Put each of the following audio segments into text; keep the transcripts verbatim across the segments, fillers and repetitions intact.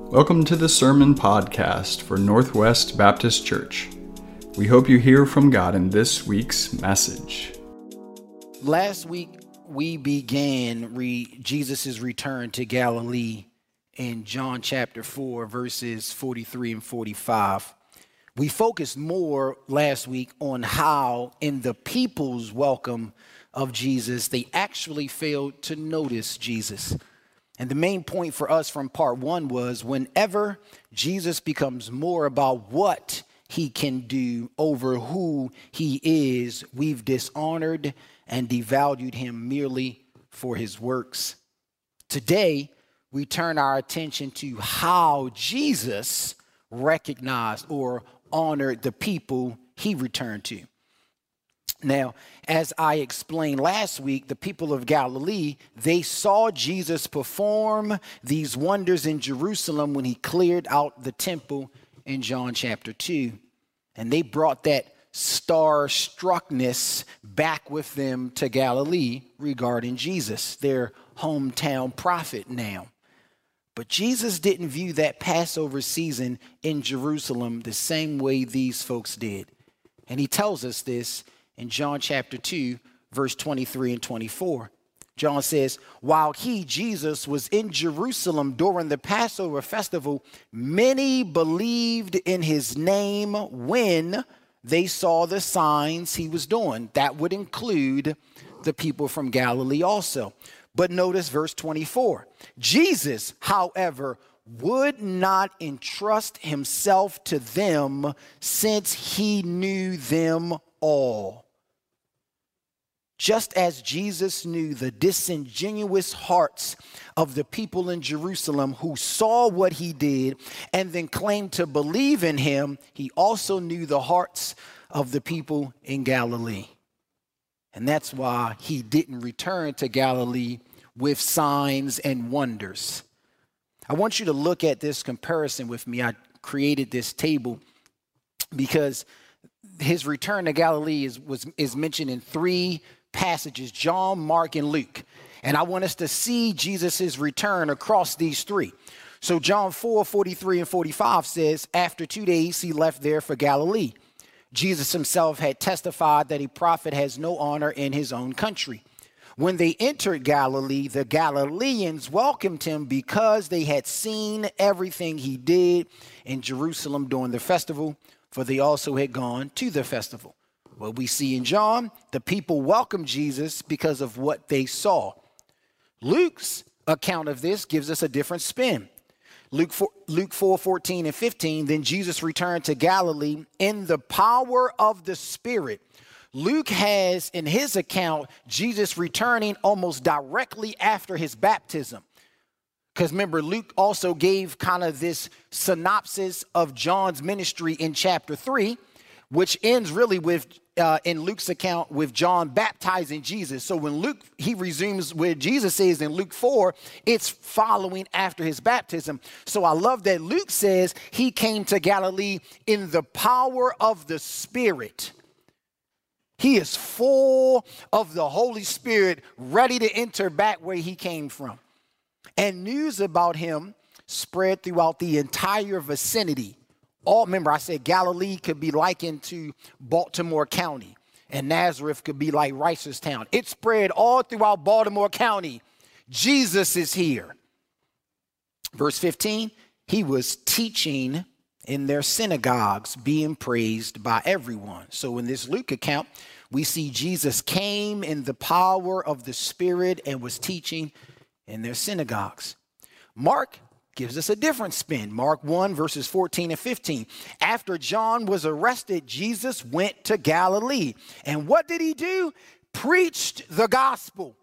Welcome to the Sermon Podcast for Northwest Baptist Church. We hope you hear from God in this week's message. Last week, we began re- Jesus' return to Galilee in John chapter four, verses forty-three and forty-five. We focused more last week on how in the people's welcome of Jesus, they actually failed to notice Jesus. And the main point for us from part one was whenever Jesus becomes more about what he can do over who he is, we've dishonored and devalued him merely for his works. Today, we turn our attention to how Jesus recognized or honored the people he returned to. Now, as I explained last week, the people of Galilee, they saw Jesus perform these wonders in Jerusalem when he cleared out the temple in John chapter two. And they brought that star-struckness back with them to Galilee regarding Jesus, their hometown prophet now. But Jesus didn't view that Passover season in Jerusalem the same way these folks did. And he tells us this in John chapter two, verse twenty-three and twenty-four. John says, while he, Jesus, was in Jerusalem during the Passover festival, many believed in his name when they saw the signs he was doing. That would include the people from Galilee also. But notice verse twenty-four. Jesus, however, would not entrust himself to them since he knew them all. Just as Jesus knew the disingenuous hearts of the people in Jerusalem who saw what he did and then claimed to believe in him, he also knew the hearts of the people in Galilee. And that's why he didn't return to Galilee with signs and wonders. I want you to look at this comparison with me. I created this table because his return to Galilee is, was, is mentioned in three passages, John, Mark, and Luke. And I want us to see Jesus' return across these three. So John four, forty-three and forty-five says, after two days, he left there for Galilee. Jesus himself had testified that a prophet has no honor in his own country. When they entered Galilee, the Galileans welcomed him because they had seen everything he did in Jerusalem during the festival, for they also had gone to the festival. What we see in John, the people welcomed Jesus because of what they saw. Luke's account of this gives us a different spin. Luke four, Luke four, fourteen and fifteen, then Jesus returned to Galilee in the power of the Spirit. Luke has in his account Jesus returning almost directly after his baptism. Because remember, Luke also gave kind of this synopsis of John's ministry in chapter three, which ends really with, uh, in Luke's account, with John baptizing Jesus. So when Luke, he resumes where Jesus says in Luke four, it's following after his baptism. So I love that Luke says he came to Galilee in the power of the Spirit. He is full of the Holy Spirit, ready to enter back where he came from. And news about him spread throughout the entire vicinity. All, remember, I said Galilee could be likened to Baltimore County, and Nazareth could be like Reisterstown. It spread all throughout Baltimore County. Jesus is here. Verse fifteen, he was teaching in their synagogues, being praised by everyone. So in this Luke account, we see Jesus came in the power of the Spirit and was teaching in their synagogues. Mark gives us a different spin. Mark one, verses fourteen and fifteen. After John was arrested, Jesus went to Galilee. And what did he do? Preached the gospel.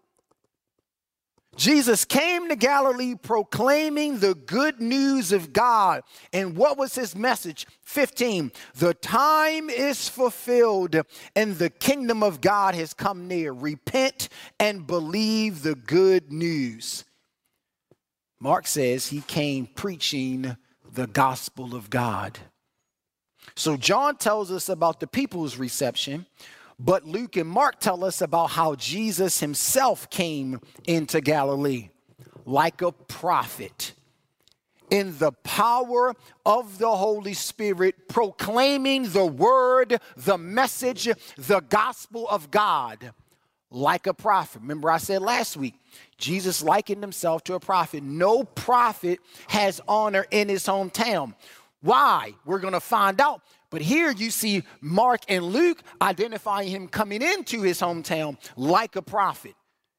Jesus came to Galilee proclaiming the good news of God. And what was his message? fifteen, the time is fulfilled and the kingdom of God has come near. Repent and believe the good news. Mark says he came preaching the gospel of God. So John tells us about the people's reception. But Luke and Mark tell us about how Jesus himself came into Galilee like a prophet. in the power of the Holy Spirit, proclaiming the word, the message, the gospel of God like a prophet. Remember I said last week, Jesus likened himself to a prophet. No prophet has honor in his hometown. Why? We're going to find out. But here you see Mark and Luke identifying him coming into his hometown like a prophet.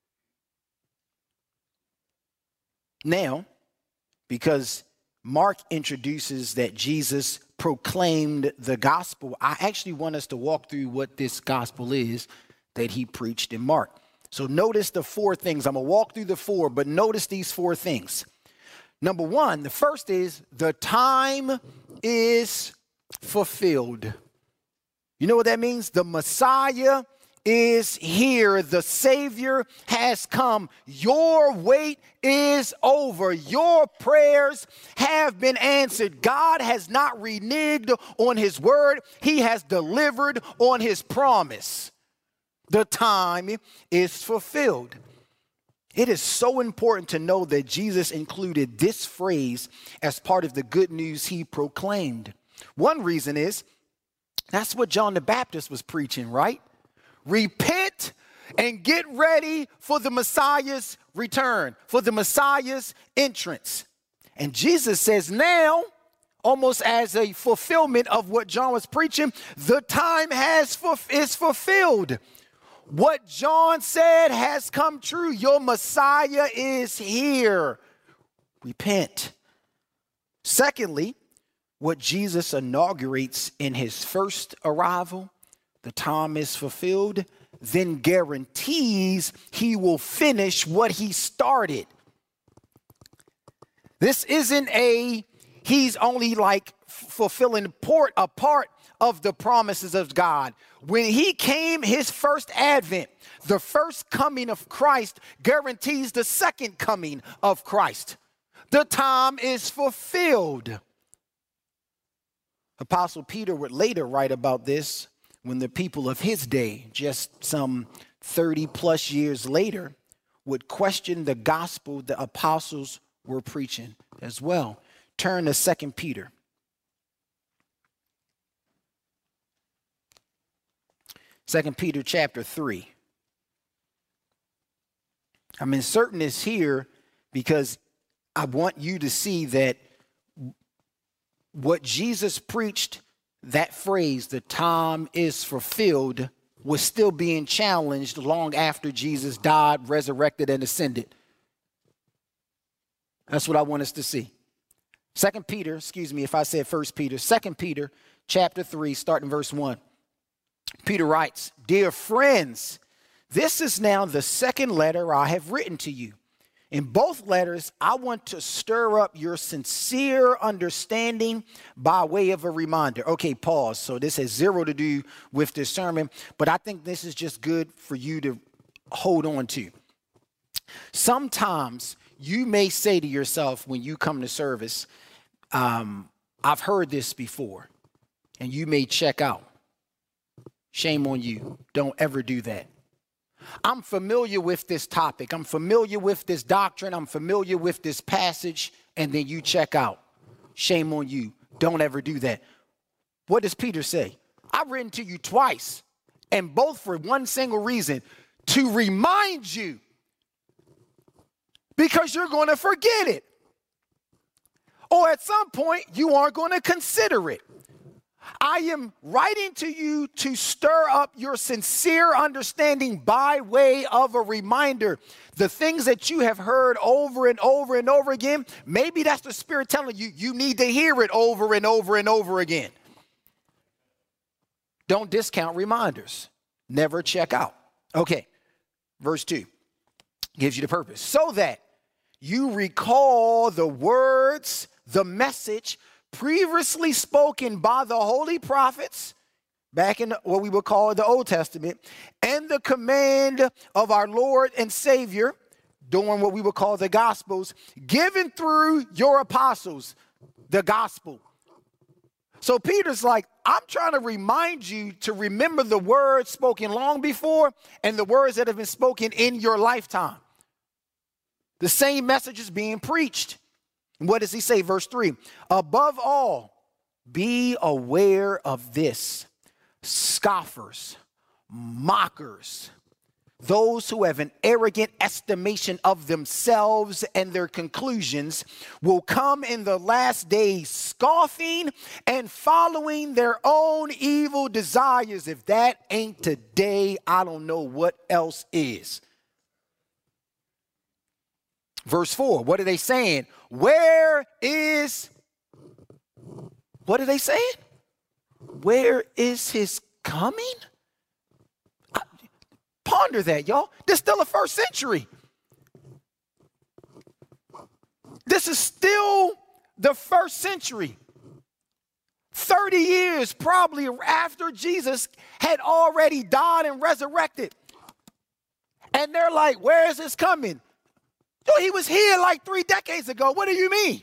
Now, because Mark introduces that Jesus proclaimed the gospel, I actually want us to walk through what this gospel is that he preached in Mark. So notice the four things. I'm going to walk through the four, but notice these four things. Number one, the first is the time is fulfilled. You know what that means? The Messiah is here. The Savior has come. Your wait is over. Your prayers have been answered. God has not reneged on his word. He has delivered on his promise. The time is fulfilled. It is so important to know that Jesus included this phrase as part of the good news he proclaimed. One reason is that's what John the Baptist was preaching, right? Repent and get ready for the Messiah's return, for the Messiah's entrance. And Jesus says now, almost as a fulfillment of what John was preaching, the time has is fulfilled. What John said has come true. Your Messiah is here. Repent. Secondly, what Jesus inaugurates in his first arrival, the time is fulfilled, then guarantees he will finish what he started. This isn't a, he's only like fulfilling port, a part of the promises of God. When he came, his first advent, the first coming of Christ guarantees the second coming of Christ. The time is fulfilled. Apostle Peter would later write about this when the people of his day, just some thirty plus years later, would question the gospel the apostles were preaching as well. Turn to Second Peter. Second Peter chapter three. I'm inserting this here because I want you to see that what Jesus preached, that phrase, the time is fulfilled, was still being challenged long after Jesus died, resurrected, and ascended. That's what I want us to see. Second Peter, excuse me if I said First Peter, Second Peter chapter three, starting verse one. Peter writes, "Dear friends, this is now the second letter I have written to you. In both letters, I want to stir up your sincere understanding by way of a reminder." Okay, pause. So this has zero to do with this sermon, but I think this is just good for you to hold on to. Sometimes you may say to yourself when you come to service, um, I've heard this before, and you may check out. Shame on you. Don't ever do that. I'm familiar with this topic. I'm familiar with this doctrine. I'm familiar with this passage. And then you check out. Shame on you. Don't ever do that. What does Peter say? I've written to you twice, and both for one single reason, to remind you, because you're going to forget it. Or at some point, you are going to consider it. I am writing to you to stir up your sincere understanding by way of a reminder. The things that you have heard over and over and over again, maybe that's the Spirit telling you, you need to hear it over and over and over again. Don't discount reminders. Never check out. Okay, verse two gives you the purpose. So that you recall the words, the message previously spoken by the holy prophets back in what we would call the Old Testament, and the command of our Lord and Savior during what we would call the Gospels, given through your apostles, the gospel. So Peter's like, I'm trying to remind you to remember the words spoken long before and the words that have been spoken in your lifetime. The same message is being preached. What does he say? Verse three, above all, be aware of this, scoffers, mockers, those who have an arrogant estimation of themselves and their conclusions will come in the last days scoffing and following their own evil desires. If that ain't today, I don't know what else is. Verse four, what are they saying? Where is, what are they saying? Where is his coming? I, ponder that, y'all. This is still the first century. This is still the first century. thirty years probably after Jesus had already died and resurrected. And they're like, where is this coming? Yo, he was here like three decades ago. What do you mean?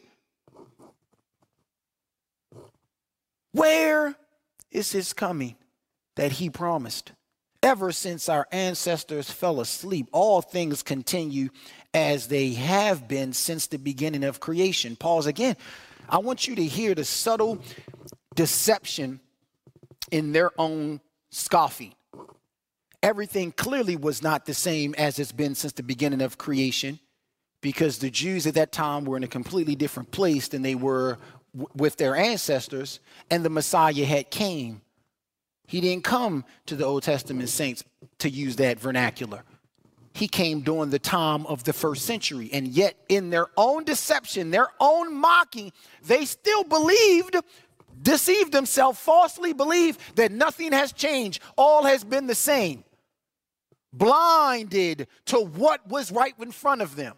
Where is his coming that he promised? Ever since our ancestors fell asleep, all things continue as they have been since the beginning of creation. Pause again. I want you to hear the subtle deception in their own scoffing. Everything clearly was not the same as it's been since the beginning of creation, because the Jews at that time were in a completely different place than they were w- with their ancestors, and the Messiah had came. He didn't come to the Old Testament saints, to use that vernacular. He came during the time of the first century, and yet in their own deception, their own mocking, they still believed, deceived themselves, falsely believed that nothing has changed. All has been the same. Blinded to what was right in front of them.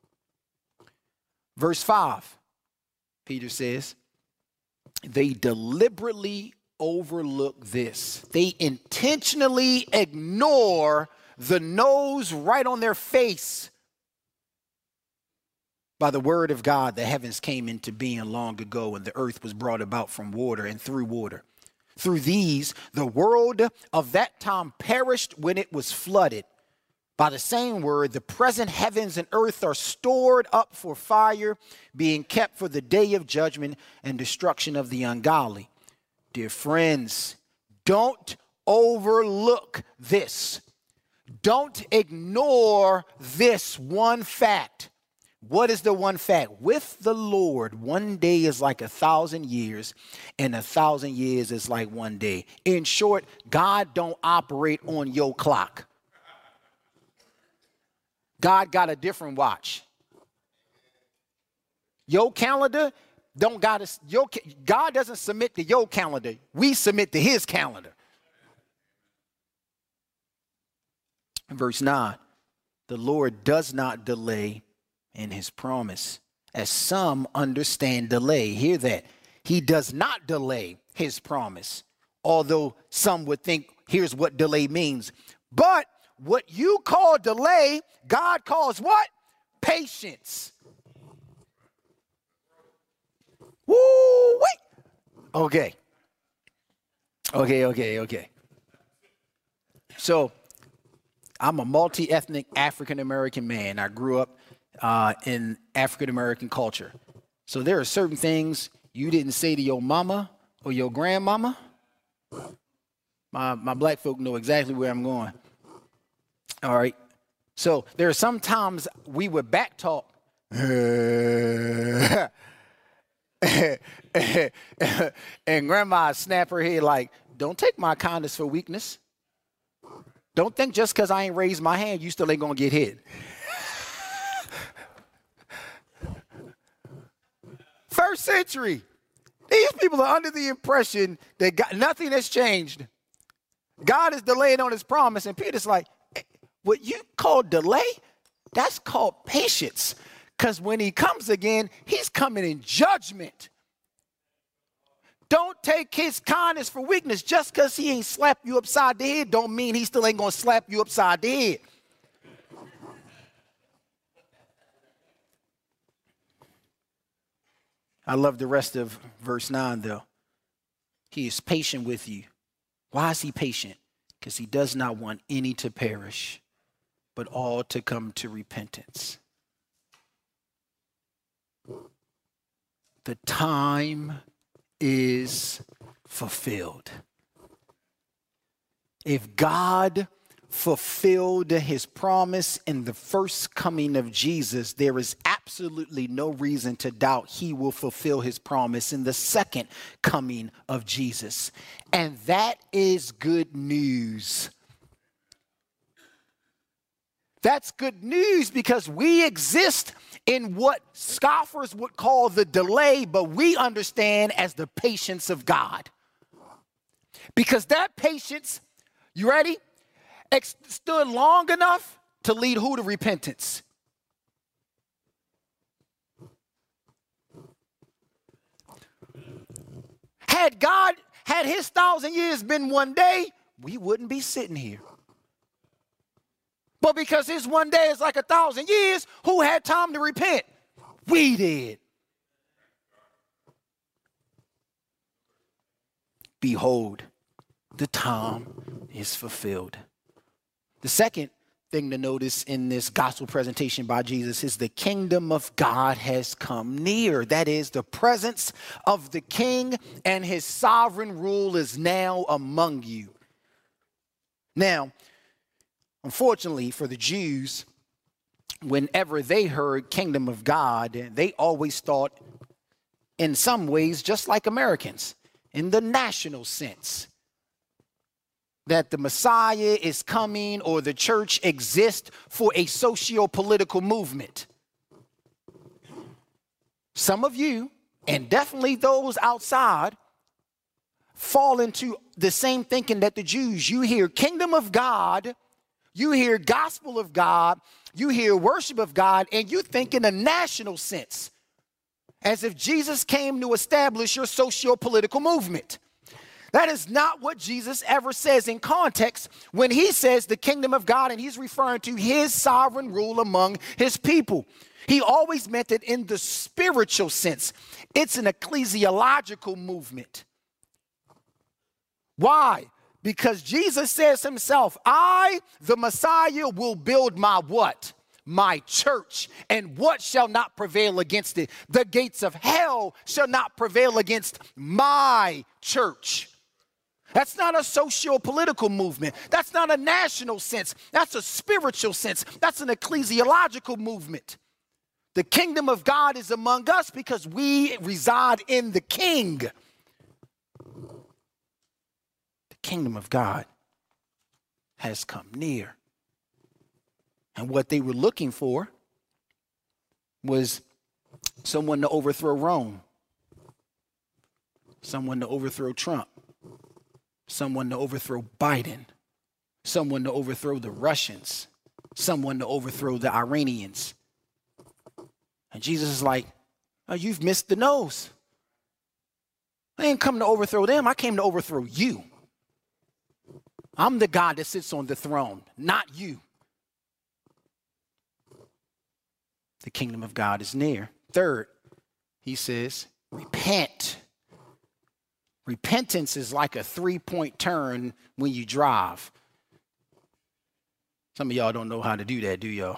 Verse five, Peter says, they deliberately overlook this. They intentionally ignore the nose right on their face. By the word of God, the heavens came into being long ago, and the earth was brought about from water and through water. Through these, the world of that time perished when it was flooded. By the same word, the present heavens and earth are stored up for fire, being kept for the day of judgment and destruction of the ungodly. Dear friends, don't overlook this. Don't ignore this one fact. What is the one fact? With the Lord, one day is like a thousand years, and a thousand years is like one day. In short, God don't operate on your clock. God got a different watch. Your calendar don't got to, your, God doesn't submit to your calendar. We submit to his calendar. Verse nine, the Lord does not delay in his promise, as some understand delay. Hear that. He does not delay his promise, although some would think here's what delay means. But what you call delay, God calls what? Patience. Woo, wait. Okay. Okay, okay, okay. So I'm a multi-ethnic African-American man. I grew up uh, in African-American culture. So there are certain things you didn't say to your mama or your grandmama. My, my black folk know exactly where I'm going. All right. So there are some times we would back talk. And grandma snap her head like, don't take my kindness for weakness. Don't think just because I ain't raised my hand, you still ain't going to get hit. First century. These people are under the impression that God, nothing has changed. God is delaying on his promise. And Peter's like, what you call delay, that's called patience. Because when he comes again, he's coming in judgment. Don't take his kindness for weakness. Just because he ain't slapped you upside the head don't mean he still ain't going to slap you upside the head. I love the rest of verse nine, though. He is patient with you. Why is he patient? Because he does not want any to perish, but all to come to repentance. the time is fulfilled. If God fulfilled his promise in the first coming of Jesus, there is absolutely no reason to doubt he will fulfill his promise in the second coming of Jesus. And that is good news. That's good news because we exist in what scoffers would call the delay, but we understand as the patience of God. Because that patience, you ready? Ex- stood long enough to lead who to repentance? Had God, had his thousand years been one day, we wouldn't be sitting here. But because his one day is like a thousand years, who had time to repent? We did. Behold, the time is fulfilled. The second thing to notice in this gospel presentation by Jesus is the kingdom of God has come near. That is, the presence of the king and his sovereign rule is now among you. Now, unfortunately for the Jews, whenever they heard kingdom of God, they always thought in some ways just like Americans, in the national sense, that the Messiah is coming or the church exists for a socio-political movement. Some of you, and definitely those outside, fall into the same thinking that the Jews. You hear kingdom of God, you hear gospel of God, you hear worship of God, and you think in a national sense, as if Jesus came to establish your socio-political movement. That is not what Jesus ever says in context when he says the kingdom of God, and he's referring to his sovereign rule among his people. He always meant it in the spiritual sense. It's an ecclesiological movement. Why? Because Jesus says himself, I, the Messiah, will build my what? My church, and what shall not prevail against it? The gates of hell shall not prevail against my church. That's not a socio-political movement. That's not a national sense. That's a spiritual sense. That's an ecclesiological movement. The kingdom of God is among us because we reside in the King. The kingdom of God has come near. And what they were looking for was someone to overthrow Rome, someone to overthrow Trump, someone to overthrow Biden, someone to overthrow the Russians, someone to overthrow the Iranians. And Jesus is like, oh, you've missed the nose. I didn't come to overthrow them. I came to overthrow you. I'm the God that sits on the throne, not you. The kingdom of God is near. Third, he says, repent. Repentance is like a three-point turn when you drive. Some of y'all don't know how to do that, do y'all?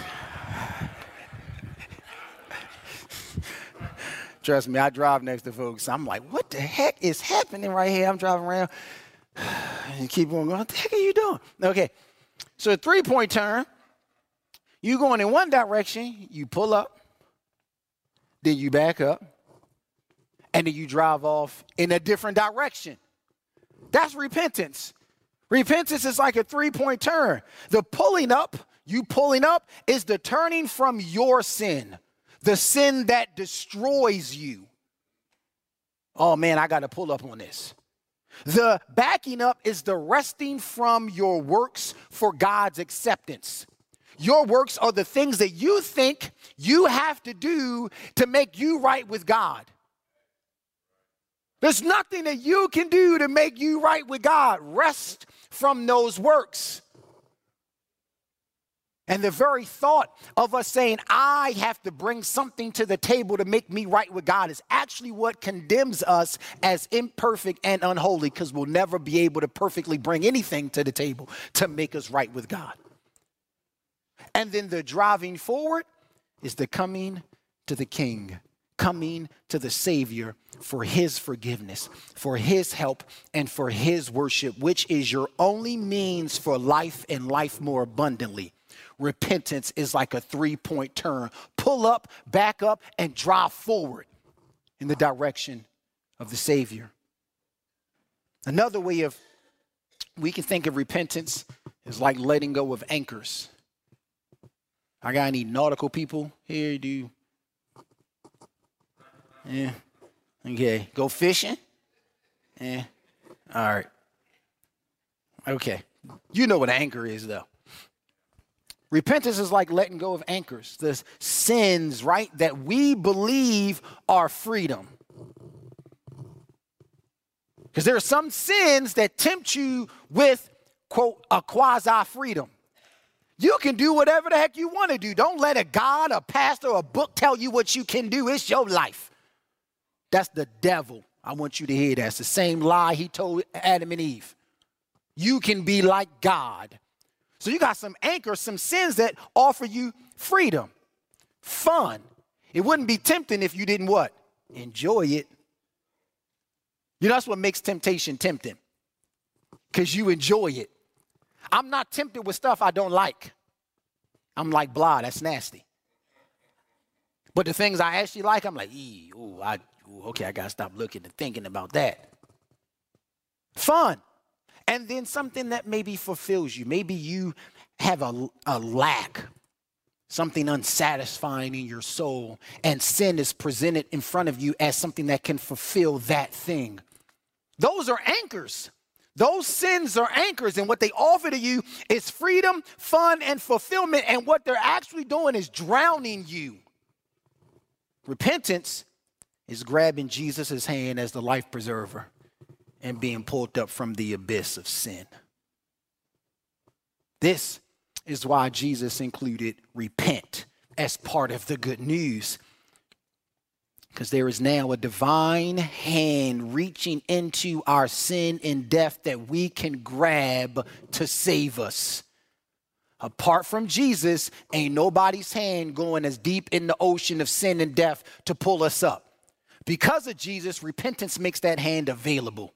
Trust me, I drive next to folks. I'm like, what the heck is happening right here? I'm driving around and keep on going, what the heck are you doing? Okay, so a three-point turn. You going in one direction, you pull up, then you back up, and then you drive off in a different direction. That's repentance. Repentance is like a three-point turn. The pulling up, you pulling up, is the turning from your sin, the sin that destroys you. Oh, man, I got to pull up on this. The backing up is the resting from your works for God's acceptance. Your works are the things that you think you have to do to make you right with God. There's nothing that you can do to make you right with God. Rest from those works. And the very thought of us saying, I have to bring something to the table to make me right with God is actually what condemns us as imperfect and unholy, because we'll never be able to perfectly bring anything to the table to make us right with God. And then the driving forward is the coming to the King. coming to the Savior for his forgiveness, for his help, and for his worship, which is your only means for life and life more abundantly. Repentance is like a three-point turn. Pull up, back up, and drive forward in the direction of the Savior. Another way of we can think of repentance is like letting go of anchors. I got any nautical people here? Do yeah. Okay. Go fishing? Yeah. All right. Okay. You know what an anchor is, though. Repentance is like letting go of anchors, the sins, right, that we believe are freedom. Because there are some sins that tempt you with, quote, a quasi-freedom. You can do whatever the heck you want to do. Don't let a God, a pastor, or a book tell you what you can do. It's your life. That's the devil. I want you to hear that. It's the same lie he told Adam and Eve. You can be like God. So you got some anchors, some sins that offer you freedom, fun. It wouldn't be tempting if you didn't what? Enjoy it. You know, that's what makes temptation tempting, because you enjoy it. I'm not tempted with stuff I don't like. I'm like, blah, that's nasty. But the things I actually like, I'm like, ee, ooh, I, ooh, okay, I got to stop looking and thinking about that. Fun. And then something that maybe fulfills you. Maybe you have a, a lack, something unsatisfying in your soul, and sin is presented in front of you as something that can fulfill that thing. Those are anchors. Those sins are anchors, and what they offer to you is freedom, fun, and fulfillment, and what they're actually doing is drowning you. Repentance is grabbing Jesus' hand as the life preserver and being pulled up from the abyss of sin. This is why Jesus included repent as part of the good news. Because there is now a divine hand reaching into our sin and death that we can grab to save us. Apart from Jesus, ain't nobody's hand going as deep in the ocean of sin and death to pull us up. Because of Jesus, repentance makes that hand available.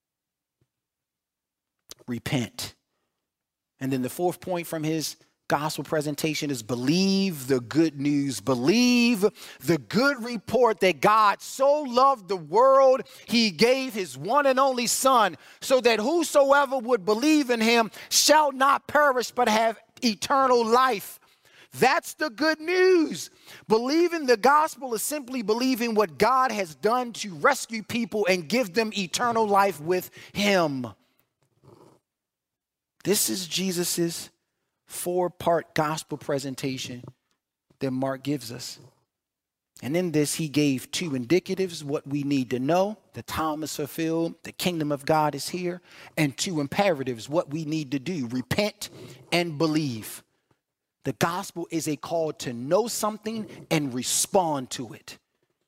Repent. And then the fourth point from his gospel presentation is believe the good news. Believe the good report that God so loved the world, he gave his one and only son, so that whosoever would believe in him shall not perish but have eternal life. That's the good news. Believing the gospel is simply believing what God has done to rescue people and give them eternal life with him. This is Jesus's four-part gospel presentation that Mark gives us. And in this, he gave two indicatives, what we need to know, the time is fulfilled, the kingdom of God is here, and two imperatives, what we need to do, repent and believe. The gospel is a call to know something and respond to it.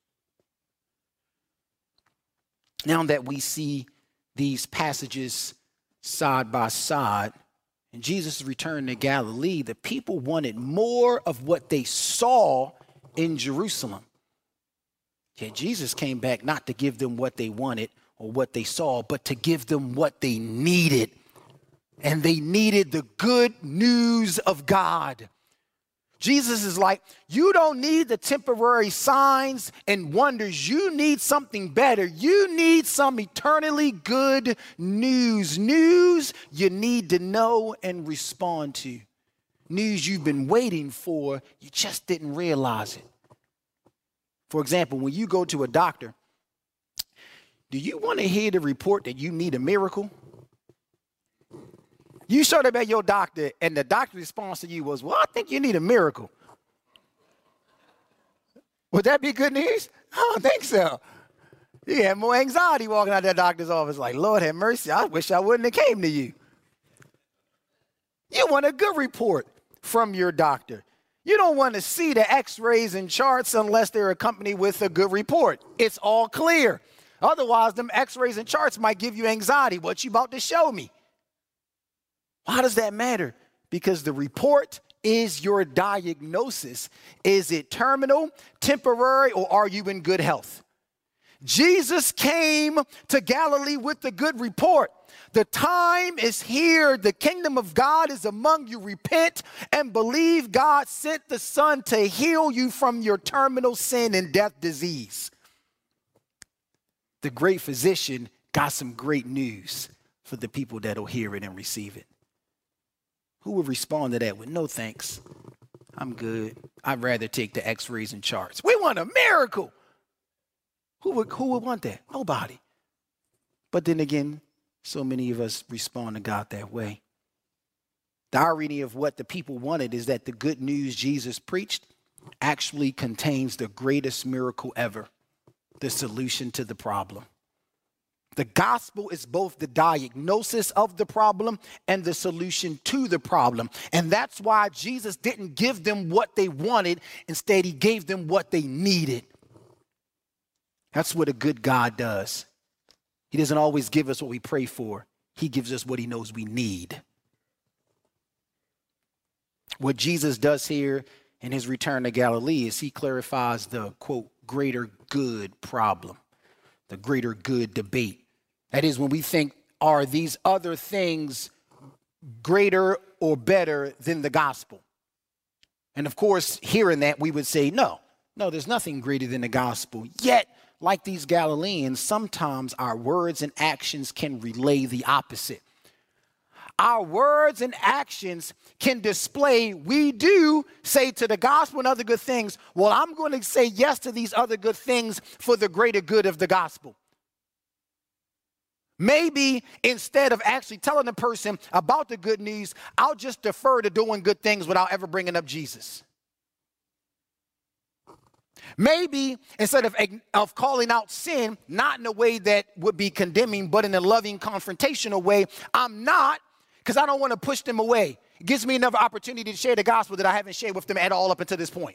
Now that we see these passages side by side, and Jesus returned to Galilee, the people wanted more of what they saw in Jerusalem. Yet Jesus came back not to give them what they wanted or what they saw, but to give them what they needed. And they needed the good news of God. Jesus is like, you don't need the temporary signs and wonders. You need something better. You need some eternally good news. News you need to know and respond to. News you've been waiting for, you just didn't realize it. For example, when you go to a doctor, do you want to hear the report that you need a miracle? You showed up at your doctor, and the doctor's response to you was, well, I think you need a miracle. Would that be good news? I don't think so. You had more anxiety walking out that doctor's office like, Lord have mercy, I wish I wouldn't have came to you. You want a good report from your doctor. You don't want to see the x-rays and charts unless they're accompanied with a good report. It's all clear. Otherwise, them x-rays and charts might give you anxiety. What you about to show me? Why does that matter? Because the report is your diagnosis? Is it terminal, temporary, or are you in good health? Jesus came to Galilee with the good report. The time is here. The kingdom of God is among you. Repent and believe God sent the Son to heal you from your terminal sin and death disease. The great physician got some great news for the people that'll hear it and receive it. Who would respond to that with no thanks? I'm good. I'd rather take the x-rays and charts. We want a miracle. Who would, who would want that? Nobody. But then again, so many of us respond to God that way. The irony of what the people wanted is that the good news Jesus preached actually contains the greatest miracle ever, the solution to the problem. The gospel is both the diagnosis of the problem and the solution to the problem. And that's why Jesus didn't give them what they wanted. Instead, he gave them what they needed. That's what a good God does. He doesn't always give us what we pray for. He gives us what he knows we need. What Jesus does here in his return to Galilee is he clarifies the, quote, greater good problem, the greater good debate. That is, when we think, are these other things greater or better than the gospel? And of course, hearing that, we would say, no, no, there's nothing greater than the gospel. Yet, like these Galileans, sometimes our words and actions can relay the opposite. Our words and actions can display, we do say to the gospel and other good things, well, I'm going to say yes to these other good things for the greater good of the gospel. Maybe instead of actually telling the person about the good news, I'll just defer to doing good things without ever bringing up Jesus. Maybe instead of, of calling out sin, not in a way that would be condemning, but in a loving, confrontational way, I'm not, because I don't want to push them away. It gives me another opportunity to share the gospel that I haven't shared with them at all up until this point.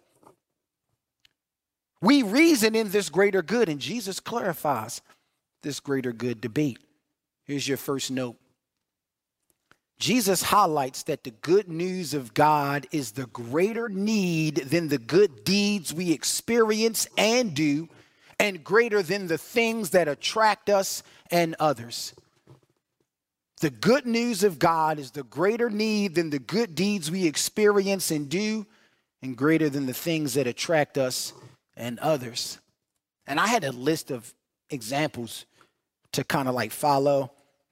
We reason in this greater good, and Jesus clarifies this greater good debate. Here's your first note. Jesus highlights that the good news of God is the greater need than the good deeds we experience and do, and greater than the things that attract us and others. The good news of God is the greater need than the good deeds we experience and do, and greater than the things that attract us and others. And I had a list of examples to kind of like follow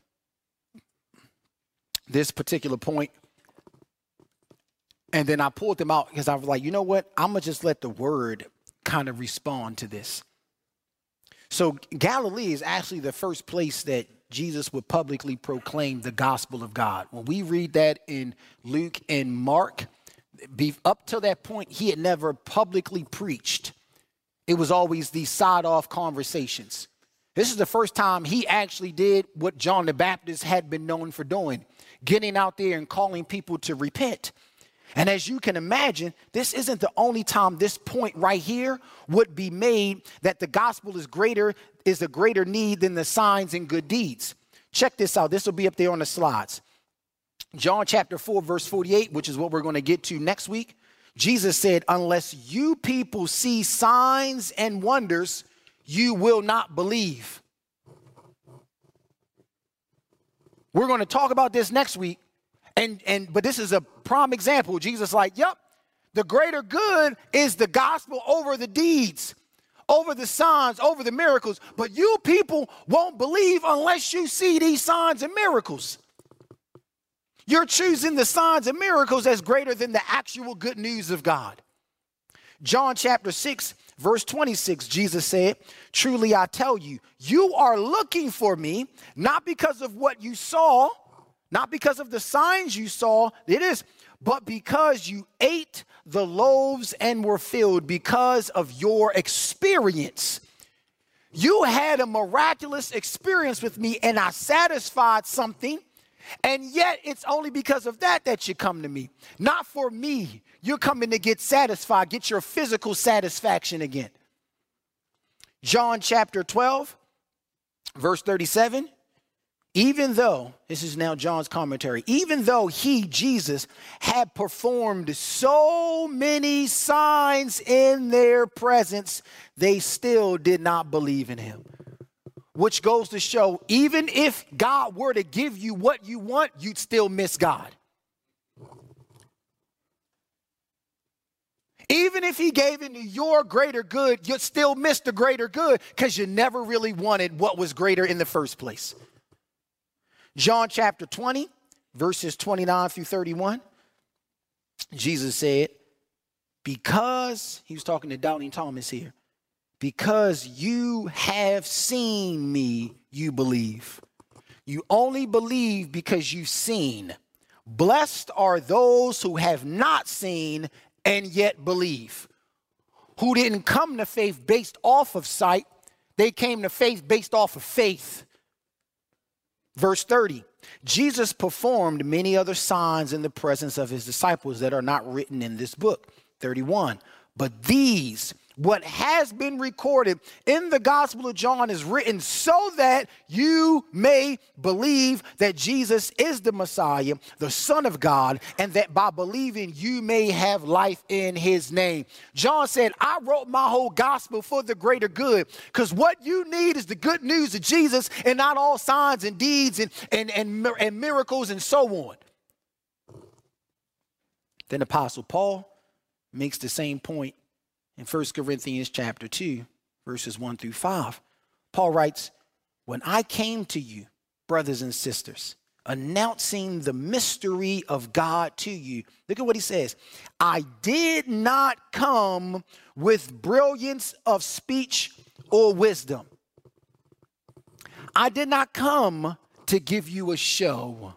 this particular point. And then I pulled them out because I was like, you know what? I'm going to just let the word kind of respond to this. So Galilee is actually the first place that Jesus would publicly proclaim the gospel of God. When we read that in Luke and Mark, up till that point, he had never publicly preached. It was always these side-off conversations. This is the first time he actually did what John the Baptist had been known for doing, getting out there and calling people to repent. And as you can imagine, this isn't the only time this point right here would be made that the gospel is greater, is a greater need than the signs and good deeds. Check this out. This will be up there on the slides. John chapter four, verse forty-eight, which is what we're going to get to next week. Jesus said, unless you people see signs and wonders, you will not believe. We're going to talk about this next week. And, and, but this is a prime example. Jesus like, yep, the greater good is the gospel over the deeds, over the signs, over the miracles. But you people won't believe unless you see these signs and miracles. You're choosing the signs and miracles as greater than the actual good news of God. John chapter six, verse twenty-six, Jesus said, truly I tell you, you are looking for me, not because of what you saw, not because of the signs you saw, it is, but because you ate the loaves and were filled, because of your experience. You had a miraculous experience with me and I satisfied something. And yet it's only because of that that you come to me, not for me. You're coming to get satisfied, get your physical satisfaction again. John chapter twelve, verse thirty-seven. even though, this is now John's commentary, even though he, Jesus, had performed so many signs in their presence, they still did not believe in him. Which goes to show, even if God were to give you what you want, you'd still miss God. Even if he gave into your greater good, you'd still miss the greater good because you never really wanted what was greater in the first place. John chapter twenty, verses twenty-nine through thirty-one. Jesus said, because, he was talking to Doubting Thomas here, because you have seen me, you believe. You only believe because you've seen. Blessed are those who have not seen and yet believe. Who didn't come to faith based off of sight. They came to faith based off of faith. Verse thirty, Jesus performed many other signs in the presence of his disciples that are not written in this book. thirty-one, but these, what has been recorded in the Gospel of John, is written so that you may believe that Jesus is the Messiah, the Son of God, and that by believing you may have life in his name. John said, I wrote my whole gospel for the greater good, because what you need is the good news of Jesus and not all signs and deeds and, and, and, and miracles and so on. Then Apostle Paul makes the same point in First Corinthians chapter two, verses one through five. Paul writes, when I came to you, brothers and sisters, announcing the mystery of God to you. Look at what he says. I did not come with brilliance of speech or wisdom. I did not come to give you a show.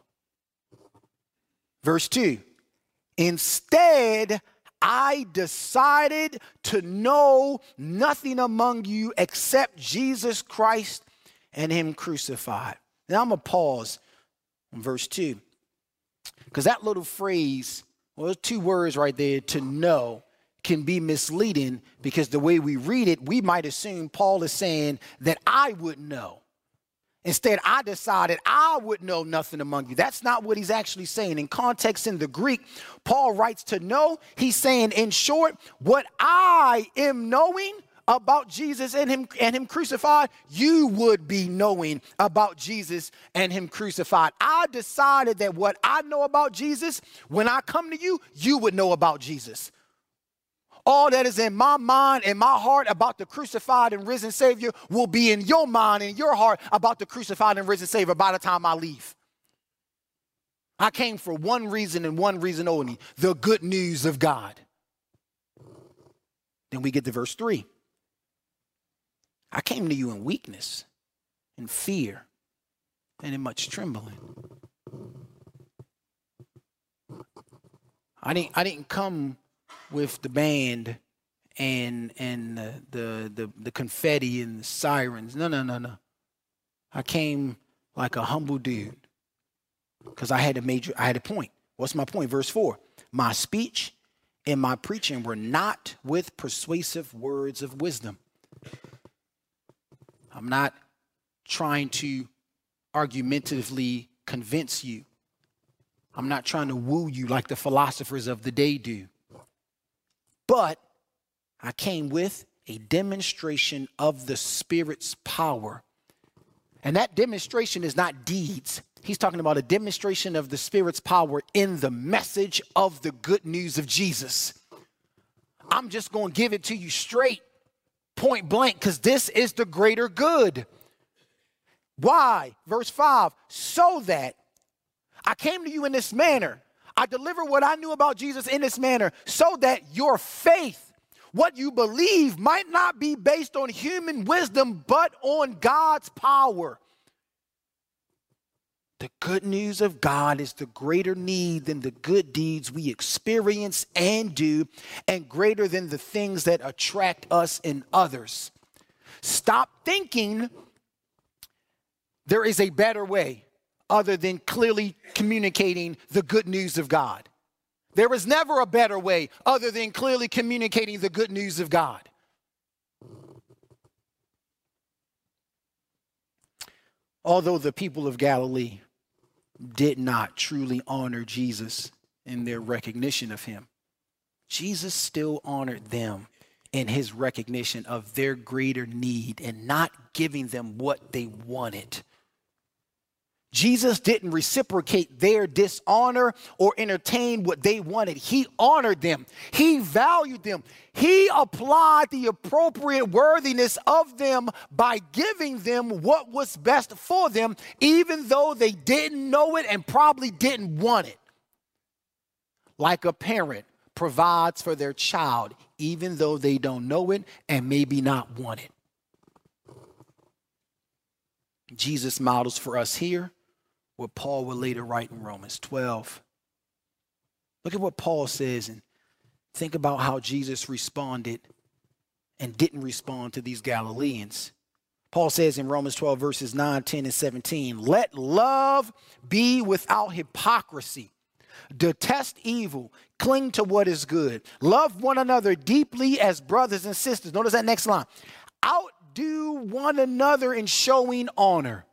Verse two, instead, I decided to know nothing among you except Jesus Christ and him crucified. Now I'm going to pause on verse two, because that little phrase, well, those two words right there, to know, can be misleading, because the way we read it, we might assume Paul is saying that I would know. Instead, I decided I would know nothing among you. That's not what he's actually saying. In context in the Greek, Paul writes to know. He's saying, in short, what I am knowing about Jesus and him and him crucified, you would be knowing about Jesus and him crucified. I decided that what I know about Jesus, when I come to you, you would know about Jesus. All that is in my mind and my heart about the crucified and risen Savior will be in your mind and your heart about the crucified and risen Savior by the time I leave. I came for one reason and one reason only, the good news of God. Then we get to verse three. I came to you in weakness, in fear, and in much trembling. I didn't, I didn't come with the band and and the, the the the confetti and the sirens. No, no, no, no. I came like a humble dude, because I had a major, I had a point. What's my point? Verse four. My speech and my preaching were not with persuasive words of wisdom. I'm not trying to argumentatively convince you. I'm not trying to woo you like the philosophers of the day do. But I came with a demonstration of the Spirit's power. And that demonstration is not deeds. He's talking about a demonstration of the Spirit's power in the message of the good news of Jesus. I'm just going to give it to you straight, point blank, because this is the greater good. Why? Verse five, so that I came to you in this manner. I deliver what I knew about Jesus in this manner, so that your faith, what you believe, might not be based on human wisdom, but on God's power. The good news of God is the greater need than the good deeds we experience and do, and greater than the things that attract us in others. Stop thinking there is a better way other than clearly communicating the good news of God. There is never a better way other than clearly communicating the good news of God. Although the people of Galilee did not truly honor Jesus in their recognition of him, Jesus still honored them in his recognition of their greater need and not giving them what they wanted. Jesus didn't reciprocate their dishonor or entertain what they wanted. He honored them. He valued them. He applied the appropriate worthiness of them by giving them what was best for them, even though they didn't know it and probably didn't want it. Like a parent provides for their child, even though they don't know it and maybe not want it. Jesus models for us here what Paul would later write in Romans twelve. Look at what Paul says and think about how Jesus responded and didn't respond to these Galileans. Paul says in Romans twelve, verses nine, ten, and seventeen, let love be without hypocrisy. Detest evil. Cling to what is good. Love one another deeply as brothers and sisters. Notice that next line. Outdo one another in showing honor.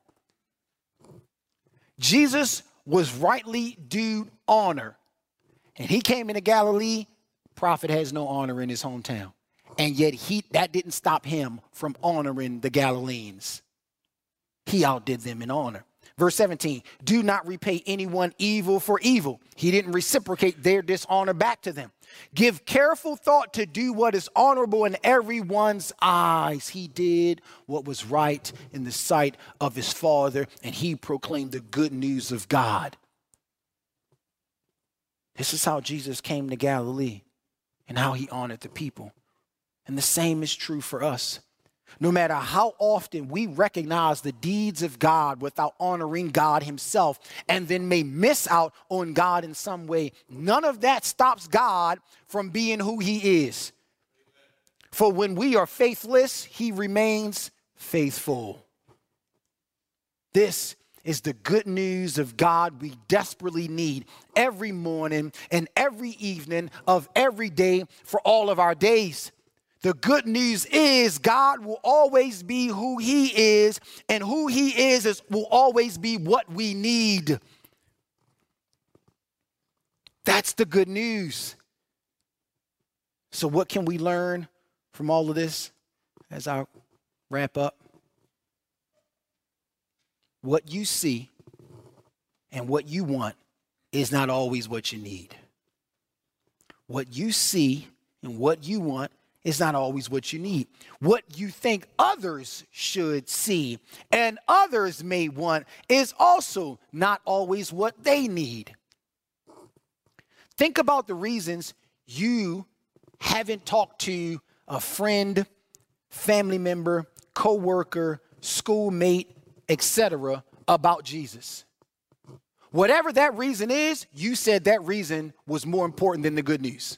Jesus was rightly due honor. And he came into Galilee. Prophet has no honor in his hometown. And yet he that didn't stop him from honoring the Galileans. He outdid them in honor. Verse seventeen, do not repay anyone evil for evil. He didn't reciprocate their dishonor back to them. Give careful thought to do what is honorable in everyone's eyes. He did what was right in the sight of his Father, and he proclaimed the good news of God. This is how Jesus came to Galilee and how he honored the people. And the same is true for us. No matter how often we recognize the deeds of God without honoring God himself and then may miss out on God in some way, none of that stops God from being who he is. For when we are faithless, he remains faithful. This is the good news of God we desperately need every morning and every evening of every day for all of our days. The good news is God will always be who he is, and who he is, is will always be what we need. That's the good news. So what can we learn from all of this as I wrap up? What you see and what you want is not always what you need. What you see and what you want is not always what you need. What you think others should see and others may want is also not always what they need. Think about the reasons you haven't talked to a friend, family member, coworker, schoolmate, et cetera about Jesus. Whatever that reason is, you said that reason was more important than the good news.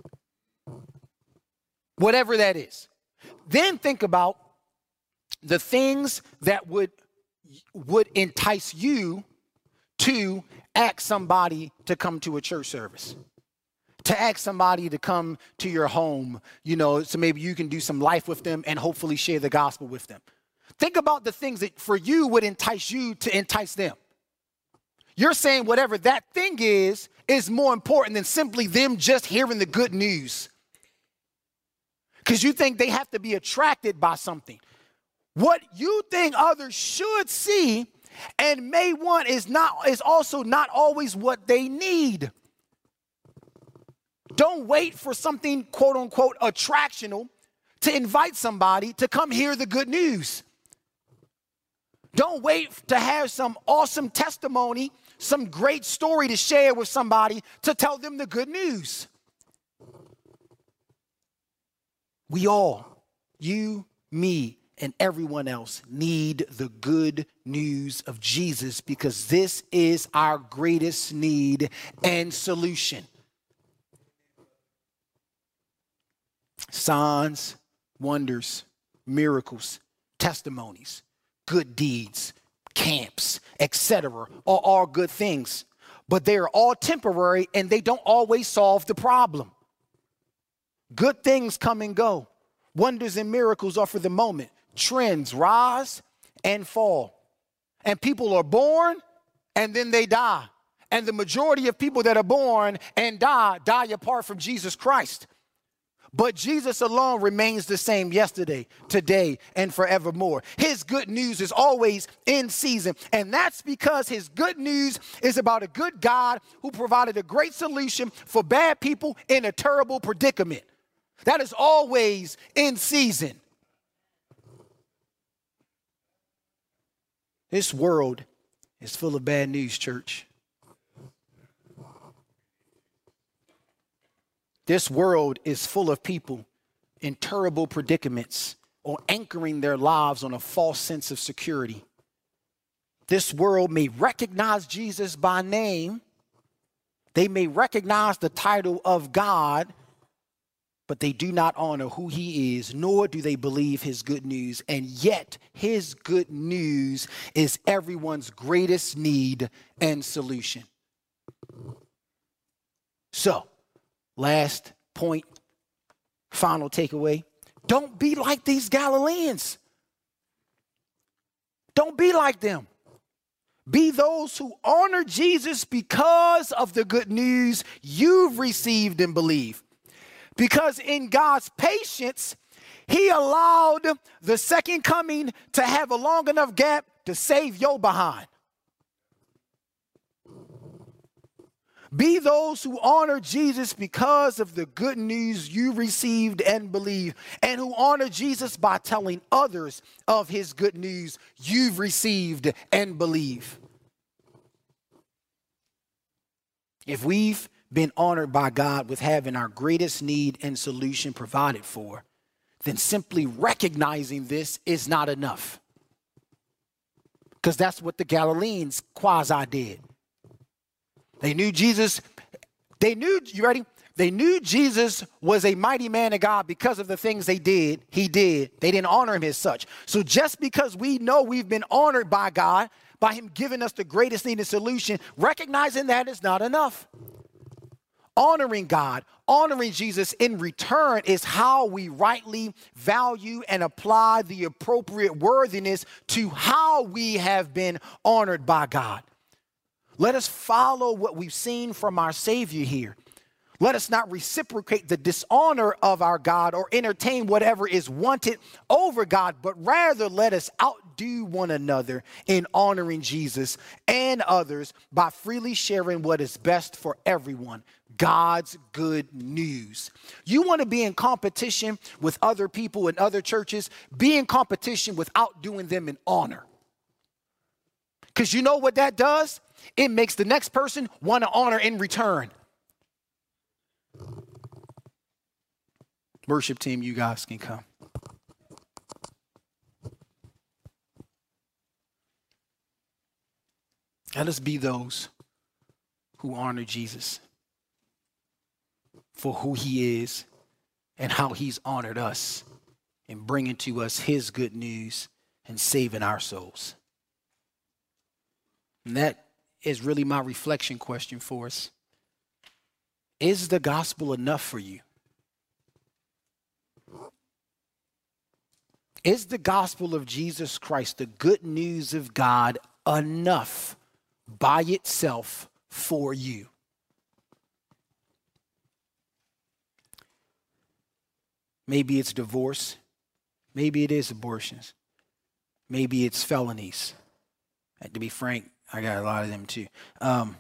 Whatever that is. Then think about the things that would, would entice you to ask somebody to come to a church service, to ask somebody to come to your home, you know, so maybe you can do some life with them and hopefully share the gospel with them. Think about the things that for you would entice you to entice them. You're saying whatever that thing is, is more important than simply them just hearing the good news. Because you think they have to be attracted by something. What you think others should see and may want is not is also not always what they need. Don't wait for something, quote unquote, attractional to invite somebody to come hear the good news. Don't wait to have some awesome testimony, some great story to share with somebody to tell them the good news. We all, you, me, and everyone else need the good news of Jesus because this is our greatest need and solution. Signs, wonders, miracles, testimonies, good deeds, camps, et cetera are all good things, but they are all temporary and they don't always solve the problem. Good things come and go. Wonders and miracles are for the moment. Trends rise and fall. and people are born and then they die. And the majority of people that are born and die, die apart from Jesus Christ. But Jesus alone remains the same yesterday, today, and forevermore. His good news is always in season. And that's because his good news is about a good God who provided a great solution for bad people in a terrible predicament. That is always in season. This world is full of bad news, church. This world is full of people in terrible predicaments or anchoring their lives on a false sense of security. This world may recognize Jesus by name. They may recognize the title of God, but they do not honor who he is, nor do they believe his good news. And yet his good news is everyone's greatest need and solution. So, last point, final takeaway. Don't be like these Galileans. Don't be like them. Be those who honor Jesus because of the good news you've received and believe. Because in God's patience, he allowed the second coming to have a long enough gap to save your behind. Be those who honor Jesus because of the good news you received and believe, and who honor Jesus by telling others of his good news you've received and believe. If we've been honored by God with having our greatest need and solution provided for, then simply recognizing this is not enough. Because that's what the Galileans quasi did. They knew Jesus, they knew, you ready? They knew Jesus was a mighty man of God because of the things they did, he did. They didn't honor him as such. So just because we know we've been honored by God, by him giving us the greatest need and solution, recognizing that is not enough. Honoring God, honoring Jesus in return is how we rightly value and apply the appropriate worthiness to how we have been honored by God. Let us follow what we've seen from our Savior here. Let us not reciprocate the dishonor of our God or entertain whatever is wanted over God, but rather let us outdo one another in honoring Jesus and others by freely sharing what is best for everyone, God's good news. You want to be in competition with other people in other churches? Be in competition with outdoing them in honor. Because you know what that does? It makes the next person want to honor in return. Worship team, you guys can come. Let us be those who honor Jesus for who he is and how he's honored us in bringing to us his good news and saving our souls. And that is really my reflection question for us. Is the gospel enough for you? Is the gospel of Jesus Christ, the good news of God, enough by itself for you? Maybe it's divorce. Maybe it is abortions. Maybe it's felonies. And to be frank, I got a lot of them too. Um,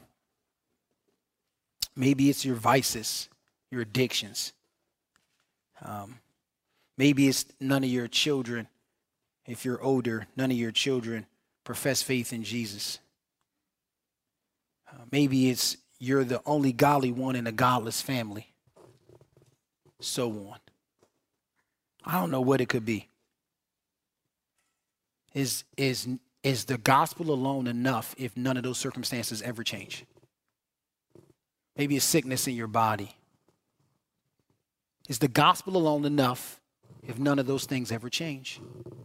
maybe it's your vices, your addictions. Um, maybe it's none of your children. If you're older, none of your children profess faith in Jesus. Uh, maybe it's you're the only godly one in a godless family. So on. I don't know what it could be. Is is is the gospel alone enough if none of those circumstances ever change? Maybe it's sickness in your body. Is the gospel alone enough if none of those things ever change?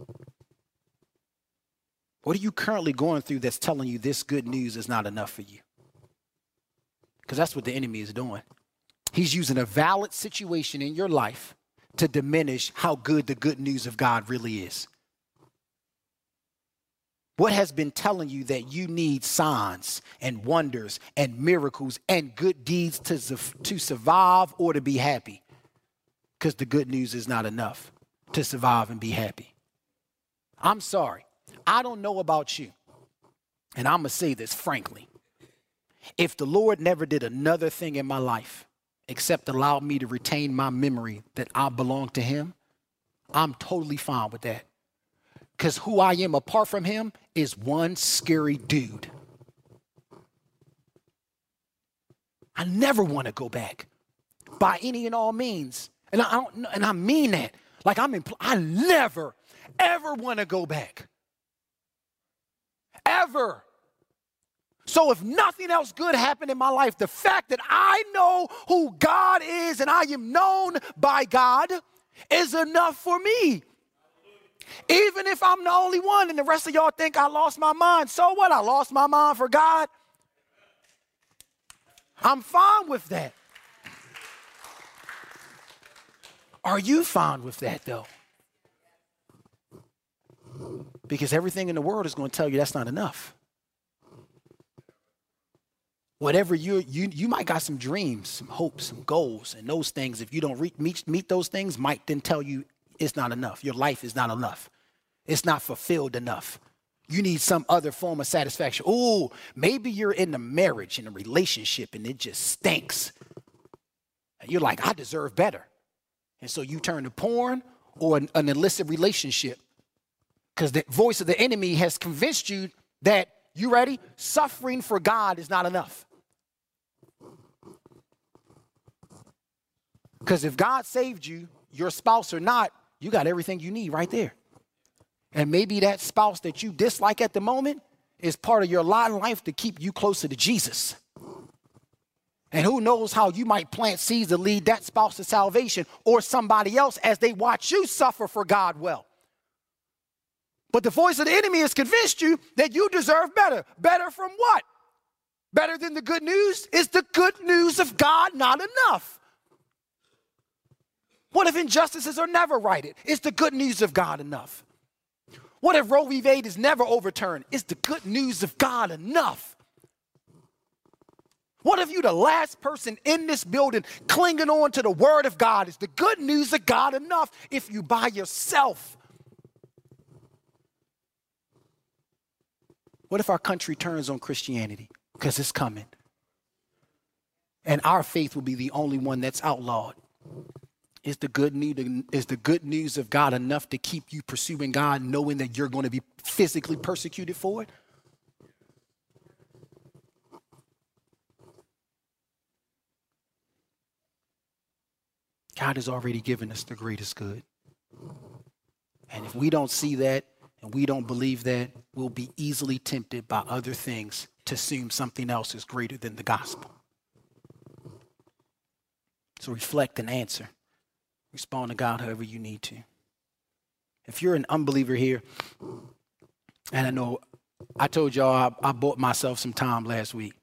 What are you currently going through that's telling you this good news is not enough for you? Because that's what the enemy is doing. He's using a valid situation in your life to diminish how good the good news of God really is. What has been telling you that you need signs and wonders and miracles and good deeds to, to survive or to be happy? Because the good news is not enough to survive and be happy. I'm sorry. I don't know about you. And I'm going to say this frankly. If the Lord never did another thing in my life except allow me to retain my memory that I belong to him, I'm totally fine with that. Because who I am apart from him is one scary dude. I never want to go back by any and all means. And I don't, and I mean that. Like I'm impl- I never, ever want to go back. Ever. So if nothing else good happened in my life, the fact that I know who God is and I am known by God is enough for me. Even if I'm the only one and the rest of y'all think I lost my mind, so what? I lost my mind for God. I'm fine with that. Are you fine with that, though? Because everything in the world is going to tell you that's not enough. Whatever you you you might got some dreams, some hopes, some goals, and those things, if you don't re- meet, meet those things, might then tell you it's not enough. Your life is not enough. It's not fulfilled enough. You need some other form of satisfaction. Oh, maybe you're in a marriage, in a relationship, and it just stinks. And you're like, I deserve better. And so you turn to porn or an, an illicit relationship because the voice of the enemy has convinced you that, you ready? Suffering for God is not enough. Because if God saved you, your spouse or not, you got everything you need right there. And maybe that spouse that you dislike at the moment is part of your lot in life to keep you closer to Jesus. And who knows how you might plant seeds to lead that spouse to salvation or somebody else as they watch you suffer for God well. But the voice of the enemy has convinced you that you deserve better. Better from what? Better than the good news? Is the good news of God not enough? What if injustices are never righted? Is the good news of God enough? What if Roe v. Wade is never overturned? Is the good news of God enough? What if you the last person in this building clinging on to the word of God? Is the good news of God enough if you by yourself? What if our country turns on Christianity? Because it's coming. And our faith will be the only one that's outlawed. Is the good news, is the good news of God enough to keep you pursuing God knowing that you're going to be physically persecuted for it? God has already given us the greatest good. And if we don't see that and we don't believe that, we'll be easily tempted by other things to assume something else is greater than the gospel. So reflect and answer. Respond to God however you need to. If you're an unbeliever here, and I know I told y'all I, I bought myself some time last week.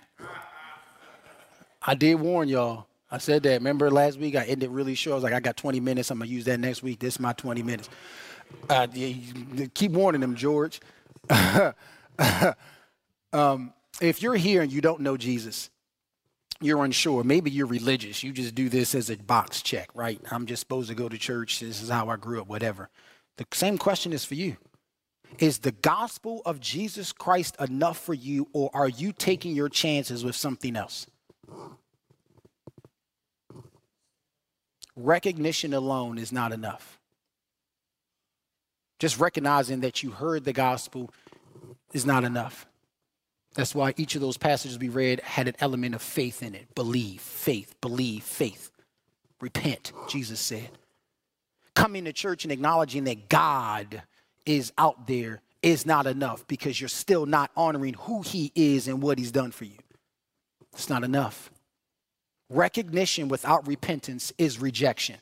I did warn y'all. I said that. Remember last week I ended really short. I was like, I got twenty minutes. I'm going to use that next week. This is my twenty minutes. Uh, yeah, keep warning them, George. um, if you're here and you don't know Jesus, you're unsure. Maybe you're religious. You just do this as a box check, right? I'm just supposed to go to church. This is how I grew up, whatever. The same question is for you. Is the gospel of Jesus Christ enough for you, or are you taking your chances with something else? Recognition alone is not enough. Just recognizing that you heard the gospel is not enough. That's why each of those passages we read had an element of faith in it. Believe, faith, believe, faith. Repent, Jesus said. Coming to church and acknowledging that God is out there is not enough because you're still not honoring who he is and what he's done for you. It's not enough. Recognition without repentance is rejection.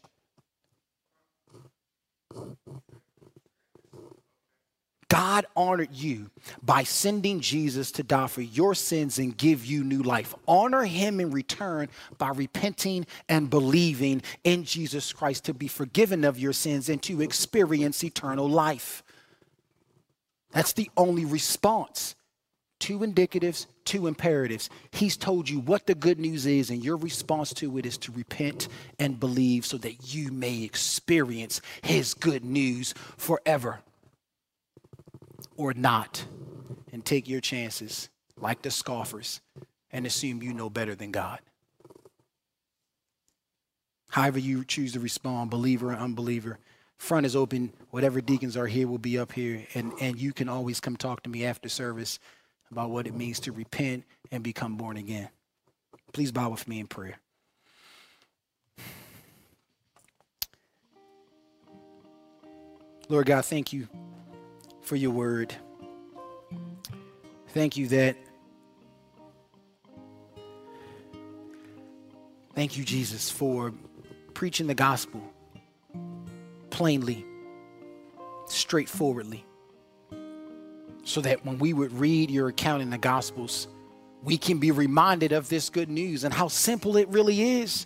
God honored you by sending Jesus to die for your sins and give you new life. Honor him in return by repenting and believing in Jesus Christ to be forgiven of your sins and to experience eternal life. That's the only response. Two indicatives, two imperatives. He's told you what the good news is, and your response to it is to repent and believe so that you may experience his good news forever. Or not, and take your chances like the scoffers and assume you know better than God. However you choose to respond, believer or unbeliever, front is open. Whatever deacons are here will be up here, and, and you can always come talk to me after service about what it means to repent and become born again. Please bow with me in prayer. Lord God, thank you for your word. Thank you that, thank you, Jesus, for preaching the gospel plainly, straightforwardly, so that when we would read your account in the Gospels, we can be reminded of this good news and how simple it really is.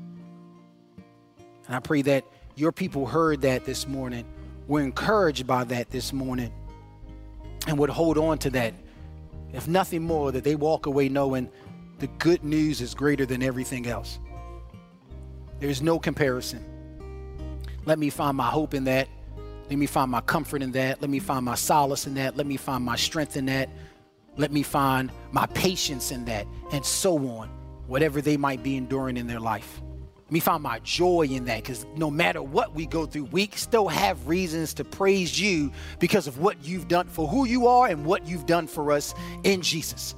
And I pray that your people heard that this morning, were encouraged by that this morning, and would hold on to that. If nothing more, that they walk away knowing the good news is greater than everything else. There's no comparison. Let me find my hope in that. Let me find my comfort in that. Let me find my solace in that. Let me find my strength in that. Let me find my patience in that, and so on, whatever they might be enduring in their life. Let me find my joy in that, because no matter what we go through, we still have reasons to praise you because of what you've done, for who you are and what you've done for us in Jesus.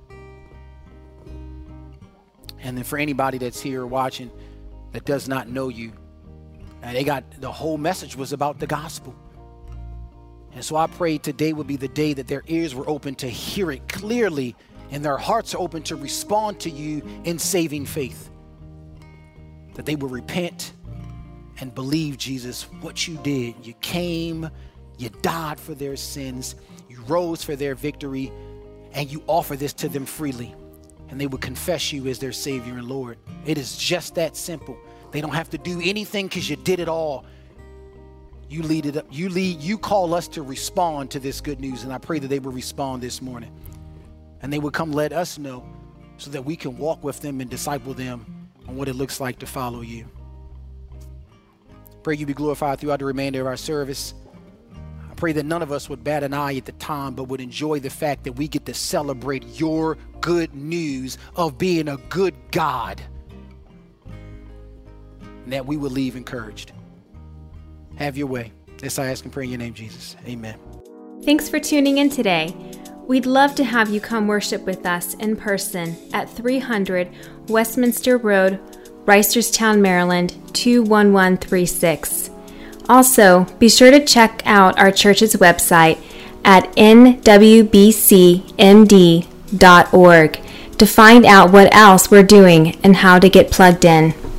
And then for anybody that's here or watching that does not know you, and they got, the whole message was about the gospel. And so I pray today would be the day that their ears were open to hear it clearly, and their hearts are open to respond to you in saving faith. That they will repent and believe, Jesus, what you did. You came, you died for their sins, you rose for their victory, and you offer this to them freely. And they would confess you as their Savior and Lord. It is just that simple. They don't have to do anything because you did it all. You lead it up. You lead, you call us to respond to this good news. And I pray that they will respond this morning. And they would come let us know so that we can walk with them and disciple them on what it looks like to follow you. Pray you be glorified throughout the remainder of our service. I pray that none of us would bat an eye at the time, but would enjoy the fact that we get to celebrate your good news of being a good God. And that we will leave encouraged. Have your way. This I ask and pray in your name, Jesus. Amen. Thanks for tuning in today. We'd love to have you come worship with us in person at three hundred Westminster Road, Reisterstown, Maryland, two one one three six. Also, be sure to check out our church's website at n w b c m d dot org to find out what else we're doing and how to get plugged in.